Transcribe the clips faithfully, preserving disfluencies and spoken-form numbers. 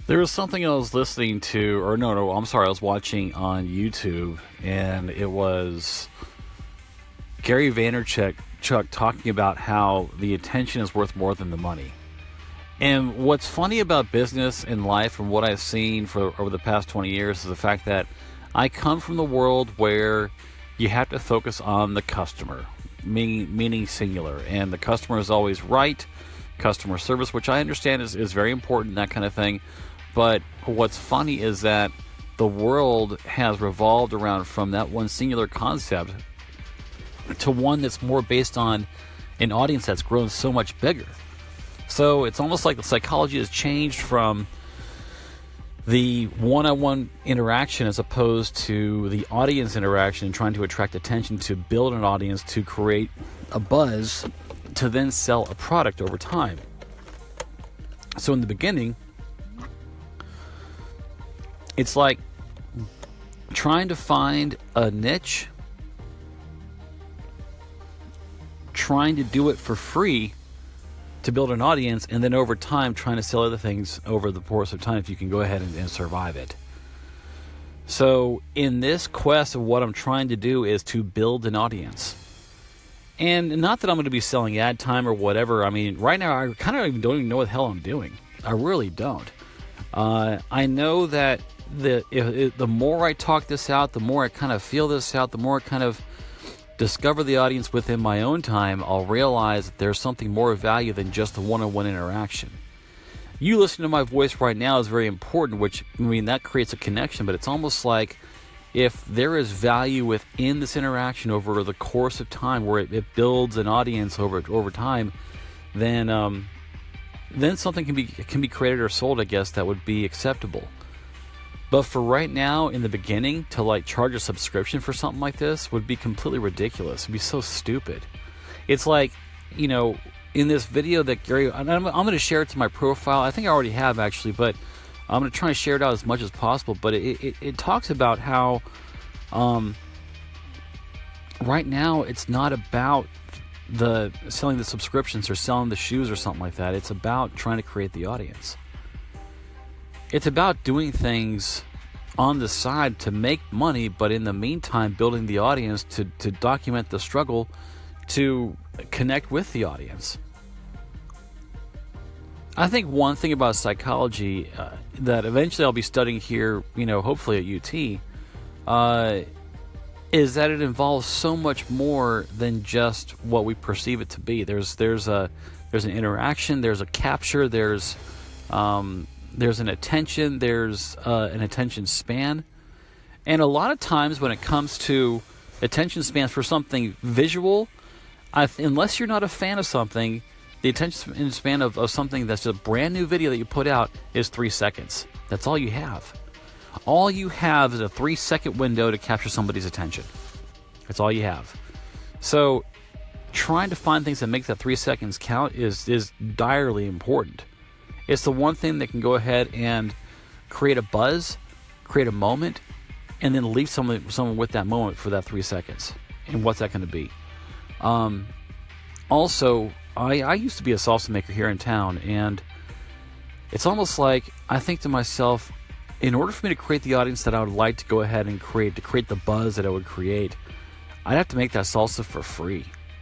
There was something I was listening to, or no, no, I'm sorry, I was watching on YouTube, and it was Gary Vaynerchuk Chuck talking about how the attention is worth more than the money. And what's funny about business and life and what I've seen for over the past twenty years is the fact that I come from the world where you have to focus on the customer, meaning, meaning singular, and the customer is always right. Customer service, which I understand is, is very important, that kind of thing. But what's funny is that the world has revolved around from that one singular concept to one that's more based on an audience that's grown so much bigger. So it's almost like the psychology has changed from the one-on-one interaction as opposed to the audience interaction and trying to attract attention to build an audience to create a buzz to then sell a product over time. So in the beginning, it's like trying to find a niche, trying to do it for free to build an audience, and then over time trying to sell other things over the course of time if you can go ahead and, and survive it. So in this quest of what I'm trying to do is to build an audience. And not that I'm going to be selling ad time or whatever. I mean, right now I kind of even don't even know what the hell I'm doing. I really don't. Uh, I know that the if, if, the more I talk this out, the more I kind of feel this out, the more I kind of discover the audience within my own time, I'll realize that there's something more of value than just the one-on-one interaction. You listening to my voice right now is very important, which, I mean, that creates a connection, but it's almost like if there is value within this interaction over the course of time where it, it builds an audience over over time, then um, then something can be can be created or sold, I guess, that would be acceptable. But for right now, in the beginning, to like charge a subscription for something like this would be completely ridiculous. It'd be so stupid. It's like, you know, in this video that Gary, I'm, I'm going to share it to my profile. I think I already have actually, but I'm going to try and share it out as much as possible. But it, it, it talks about how um, right now it's not about the selling the subscriptions or selling the shoes or something like that. It's about trying to create the audience. It's about doing things on the side to make money, but in the meantime, building the audience to, to document the struggle to connect with the audience. I think one thing about psychology uh, that eventually I'll be studying here, you know, hopefully at U T, uh, is that it involves so much more than just what we perceive it to be. There's there's a there's an interaction, there's a capture, there's um, There's an attention, there's uh, an attention span. And a lot of times when it comes to attention spans for something visual, I, unless you're not a fan of something, the attention span of, of something that's a brand new video that you put out is three seconds. That's all you have. All you have is a three second window to capture somebody's attention. That's all you have. So trying to find things that make that three seconds count is, is direly important. It's the one thing that can go ahead and create a buzz, create a moment, and then leave someone someone with that moment for that three seconds. And what's that going to be? Um, also, I, I used to be a salsa maker here in town, and it's almost like I think to myself, in order for me to create the audience that I would like to go ahead and create, to create the buzz that I would create, I'd have to make that salsa for free.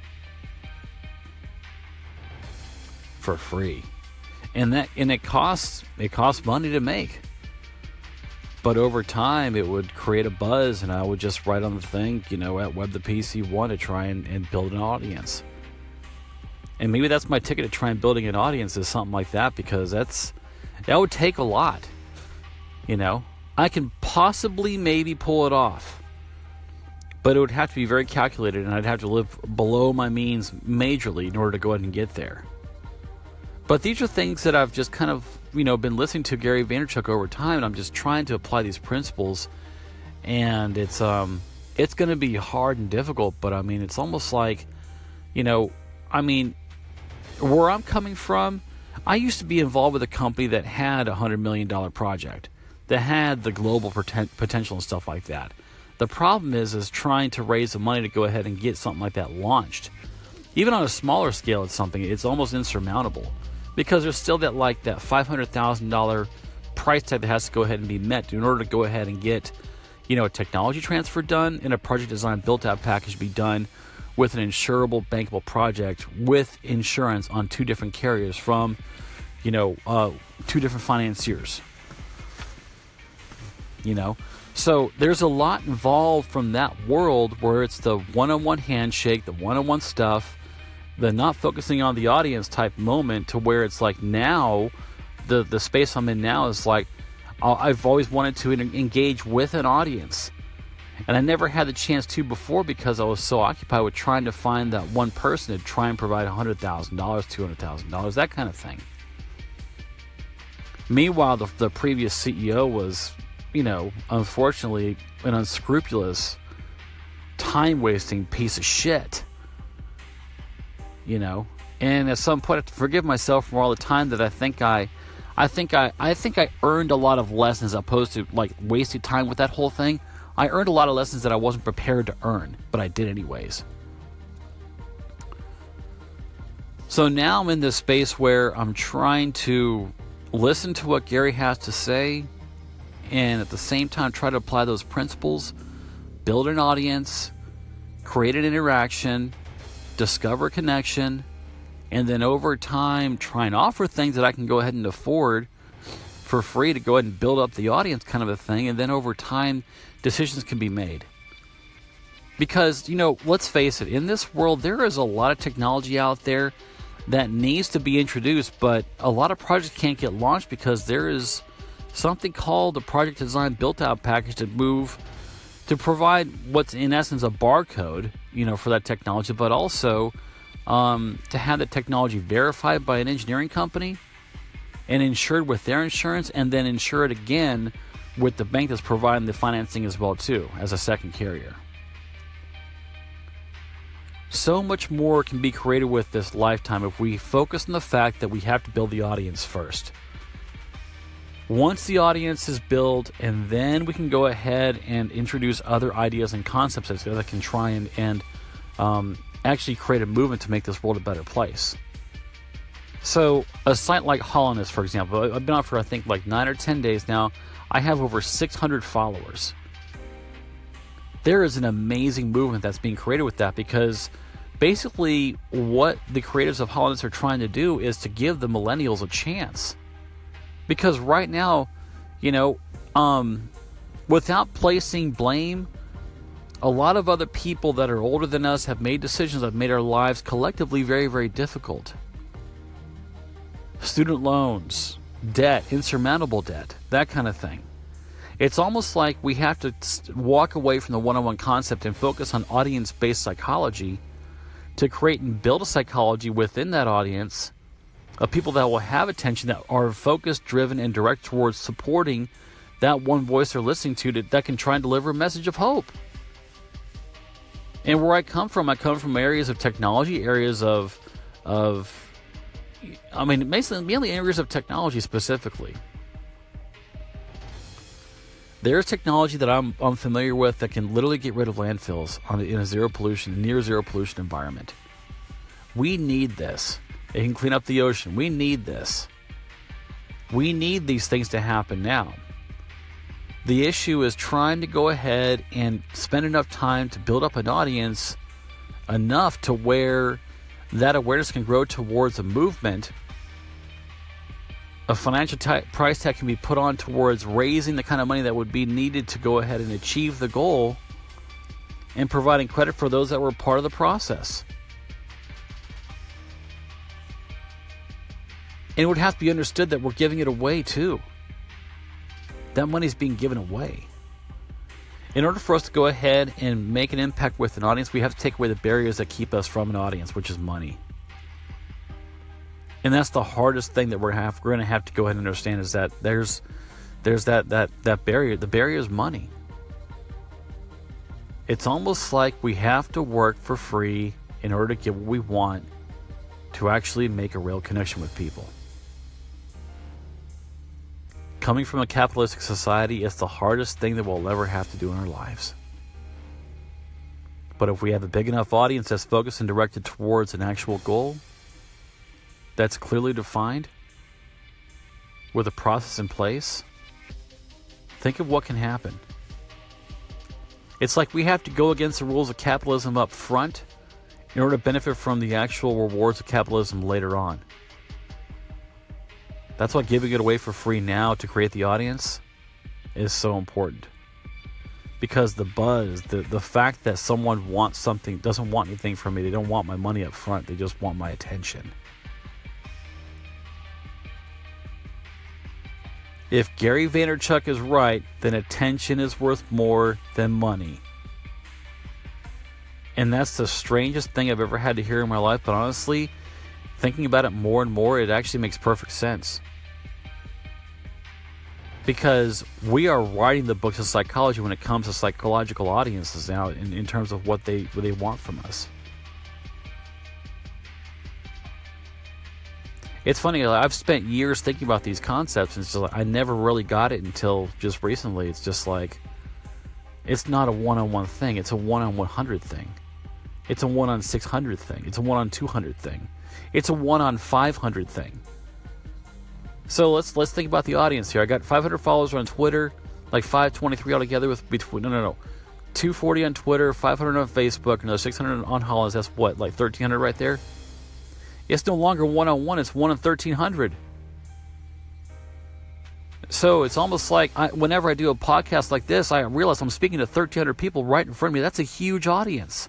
For free. And that and it costs it costs money to make. But over time it would create a buzz, and I would just write on the thing, you know, at Web the P C one to try and, and build an audience. And maybe that's my ticket to try and building an audience, is something like that, because that's that would take a lot. You know? I can possibly maybe pull it off. But it would have to be very calculated, and I'd have to live below my means majorly in order to go ahead and get there. But these are things that I've just kind of, you know, been listening to Gary Vaynerchuk over time, and I'm just trying to apply these principles. And it's um, it's going to be hard and difficult, but I mean, it's almost like, you know, I mean, where I'm coming from, I used to be involved with a company that had a one hundred million dollars project, that had the global poten- potential and stuff like that. The problem is, is trying to raise the money to go ahead and get something like that launched. Even on a smaller scale, it's something, it's almost insurmountable. Because there's still that like that five hundred thousand dollars price tag that has to go ahead and be met in order to go ahead and get, you know, a technology transfer done and a project design built out package be done with an insurable, bankable project with insurance on two different carriers from, you know, uh, two different financiers. You know, so there's a lot involved from that world where it's the one-on-one handshake, the one-on-one stuff, the not focusing on the audience type moment to where it's like now the, the space I'm in now is like I've always wanted to engage with an audience. And I never had the chance to before because I was so occupied with trying to find that one person to try and provide one hundred thousand dollars, two hundred thousand dollars, that kind of thing. Meanwhile, the, the previous C E O was, you know, unfortunately, an unscrupulous, time-wasting piece of shit. You know? And at some point, I have to forgive myself for all the time that I think I... I think I, I think I earned a lot of lessons as opposed to, like, wasting time with that whole thing. I earned a lot of lessons that I wasn't prepared to earn, but I did anyways. So now I'm in this space where I'm trying to listen to what Gary has to say and at the same time try to apply those principles, build an audience, create an interaction, discover a connection, and then over time try and offer things that I can go ahead and afford for free to go ahead and build up the audience kind of a thing. And then over time, decisions can be made. Because, you know, let's face it, in this world, there is a lot of technology out there that needs to be introduced, but a lot of projects can't get launched because there is something called a project design built out package to move, to provide what's in essence a barcode, you know, for that technology, but also um, to have the technology verified by an engineering company and insured with their insurance, and then insured again with the bank that's providing the financing as well too, as a second carrier. So much more can be created with this lifetime if we focus on the fact that we have to build the audience first. Once the audience is built, and then we can go ahead and introduce other ideas and concepts that can try and, and um, actually create a movement to make this world a better place. So a site like Hollandist, for example, I've been on for I think like nine or ten days now. I have over six hundred followers. There is an amazing movement that's being created with that, because basically what the creators of Hollandist are trying to do is to give the millennials a chance. Because right now, you know, um, without placing blame, a lot of other people that are older than us have made decisions that have made our lives collectively very, very difficult. Student loans, debt, insurmountable debt, that kind of thing. It's almost like we have to walk away from the one-on-one concept and focus on audience-based psychology to create and build a psychology within that audience of people that will have attention, that are focused, driven, and direct towards supporting that one voice they're listening to that, that can try and deliver a message of hope. And where I come from, I come from areas of technology, areas of, of I mean, mainly, mainly areas of technology specifically. There's technology that I'm, I'm familiar with that can literally get rid of landfills on a, in a zero pollution, near zero pollution environment. We need this. It can clean up the ocean. We need this. We need these things to happen now. The issue is trying to go ahead and spend enough time to build up an audience enough to where that awareness can grow towards a movement. A financial t- price tag can be put on towards raising the kind of money that would be needed to go ahead and achieve the goal, and providing credit for those that were part of the process. And it would have to be understood that we're giving it away too. That money's being given away. In order for us to go ahead and make an impact with an audience, we have to take away the barriers that keep us from an audience, which is money. And that's the hardest thing that we're have we're going to have to go ahead and understand, is that there's there's that that that barrier. The barrier is money. It's almost like we have to work for free in order to get what we want to actually make a real connection with people. Coming from a capitalistic society, it's the hardest thing that we'll ever have to do in our lives. But if we have a big enough audience that's focused and directed towards an actual goal that's clearly defined, with a process in place, Think of what can happen. It's like we have to go against the rules of capitalism up front in order to benefit from the actual rewards of capitalism later on. That's why giving it away for free now to create the audience is so important. Because the buzz, the, the fact that someone wants something, doesn't want anything from me, they don't want my money up front, they just want my attention. If Gary Vaynerchuk is right, then attention is worth more than money. And that's the strangest thing I've ever had to hear in my life, but honestly, thinking about it more and more, it actually makes perfect sense. Because we are writing the books of psychology when it comes to psychological audiences now in, in terms of what they what they want from us. It's funny, I've spent years thinking about these concepts, and it's just like, I never really got it until just recently. It's just like, it's not a one-on-one thing. It's a one-on-one hundred thing. It's a one-on six hundred thing. It's a one-on two hundred thing. It's a one-on five hundred thing. So let's let's think about the audience here. I got five hundred followers on Twitter, like five twenty-three altogether with between, no, no, no. two forty on Twitter, five hundred on Facebook, another six hundred on Hollins. That's what, like thirteen hundred right there? It's no longer one-on-one, it's one on thirteen hundred. So it's almost like I, whenever I do a podcast like this, I realize I'm speaking to thirteen hundred people right in front of me. That's a huge audience.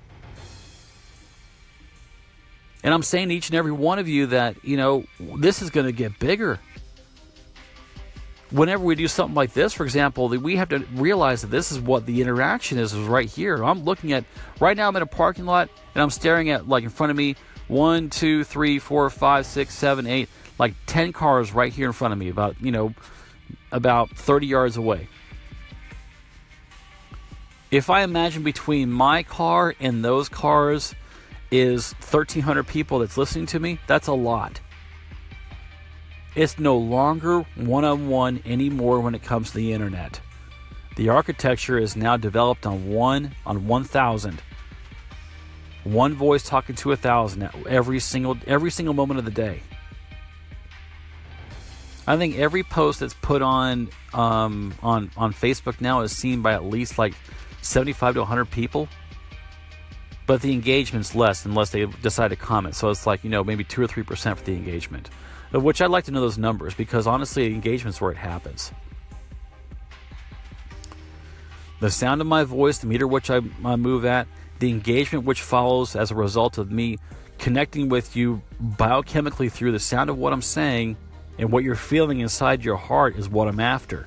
And I'm saying to each and every one of you that, you know, this is going to get bigger. Whenever we do something like this, for example, we have to realize that this is what the interaction is, is right here. I'm looking at, right now I'm in a parking lot, and I'm staring at, like in front of me, one, two, three, four, five, six, seven, eight, like ten cars right here in front of me, about, you know, about thirty yards away. If I imagine between my car and those cars is thirteen hundred people that's listening to me, that's a lot. It's no longer one-on-one anymore when it comes to the internet. The architecture is now developed on one on one thousand. One voice talking to a thousand every single every single moment of the day. I think every post that's put on um, on on Facebook now is seen by at least like seventy-five to one hundred people. But the engagement's less unless they decide to comment. So it's like, you know, maybe two or three percent for the engagement. Of which I'd like to know those numbers, because honestly, engagement's where it happens. The sound of my voice, the meter which I, I move at, the engagement which follows as a result of me connecting with you biochemically through the sound of what I'm saying and what you're feeling inside your heart is what I'm after.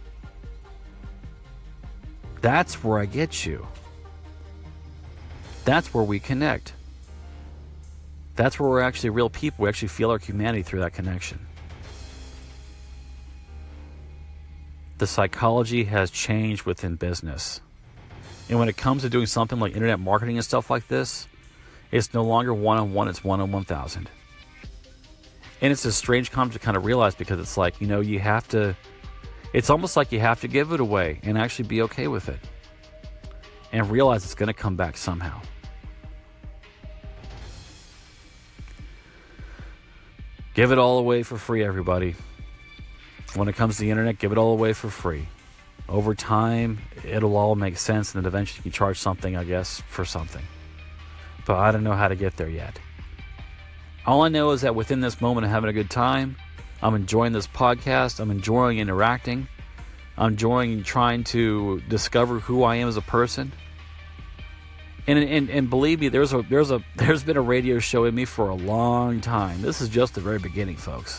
That's where I get you. That's where we connect. That's where we're actually real people. We actually feel our humanity through that connection. The psychology has changed within business. And when it comes to doing something like internet marketing and stuff like this, it's no longer one-on-one, it's one on one thousand. And it's a strange concept to kind of realize, because it's like, you know, you have to, it's almost like you have to give it away and actually be okay with it. And realize it's going to come back somehow. Give it all away for free, everybody. When it comes to the internet, give it all away for free. Over time, it'll all make sense, and then eventually you can charge something, I guess, for something. But I don't know how to get there yet. All I know is that within this moment, I'm having a good time. I'm enjoying this podcast. I'm enjoying interacting. I'm enjoying trying to discover who I am as a person. And, and and believe me, there's a there's a there's been a radio show in me for a long time. This is just the very beginning, folks.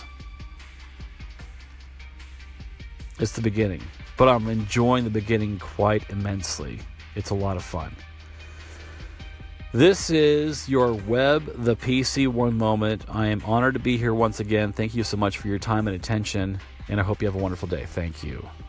It's the beginning, but I'm enjoying the beginning quite immensely. It's a lot of fun. This is your Web the P C One moment. I am honored to be here once again. Thank you so much for your time and attention, and I hope you have a wonderful day. Thank you.